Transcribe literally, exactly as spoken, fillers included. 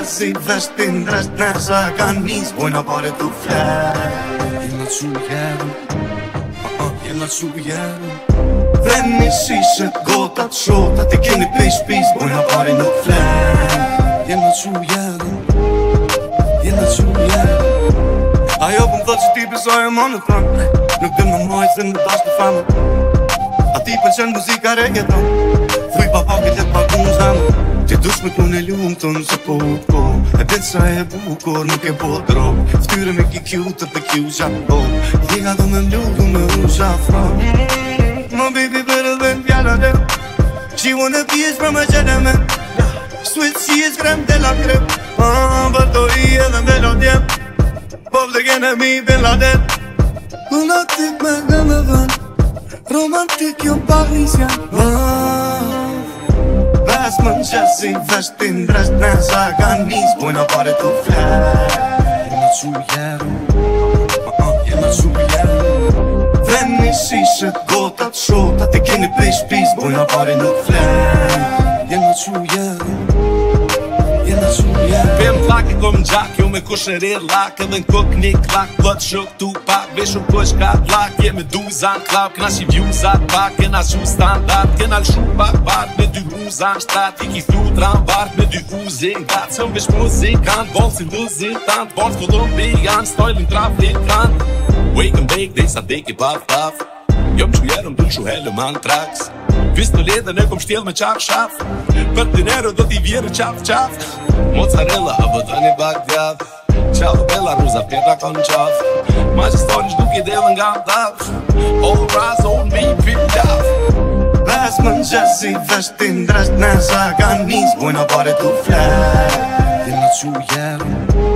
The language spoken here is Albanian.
si vesh t'indresht nesha ka nis Bojna pare t'u fler Jena t'shu jerën Jena t'shu jerën Veni shishet, gotat, shotat I keni pej shpis Bojna pare nuk fler Jena t'shu jerën Jena t'shu jerën Ajo pëm thot që ti besoj e më në thënë Nuk dhe më mojë se në dash të famë A ti pëlqen muzika reggaeton Thuj pa pakit e paku në zamë Ti dush me kun e lumë të në që po po E dit sa e bukur nuk e po drog Ftyre me ki cute dhe kju shapo Liga du me mlu du me u shafro My baby better than fjalla dem She wanna be as from a gentleman Sweet she is creme de la creme Ah, bërtori edhe melodien Pop dhe kene mi bin Laden Lunatic me në me vën Romantik jo parisjan Ves më në qesi vesh t'indresht nesha ka nis Bojna pare t'u fler Jena t'shu jerën Jena t'shu jerën Veni shishet, gotat, shotat I keni pej shpis Bojna pare nuk fler Jena t'shu jerën Jena t'shu jerën Pem plak e kom gjak, jo me kush në rir lak Edhe n'kuk një klak, plot shuk tu pak Veshu kush ka t'lak, je me duzan klap Kena shi vjuzat pak, kena shu standart Kena lëshu pak bart, me dy uzan shtat I ki flu tramvart, me dy uzin gat Sëm vesh muzikant, vol si muzitant Vol kolumbian, stojlin trafikant Wake and bake, day sa deke paf paf Jo më shujerëm du shu hele man traks Pistoleten e kom shtjel me qaf shaf Për dinero do t'i vjerë qaf qaf Mozzarella, a bëtën i Bagdad Qaf bella, ruza pjera kon qaf Ma që stoni shdu ki delë nga daf All rise on me, pip daf Ves më në qesi vesh t'indresht nesha ka nis Bojna pare t'u fler Jena t'shu jerën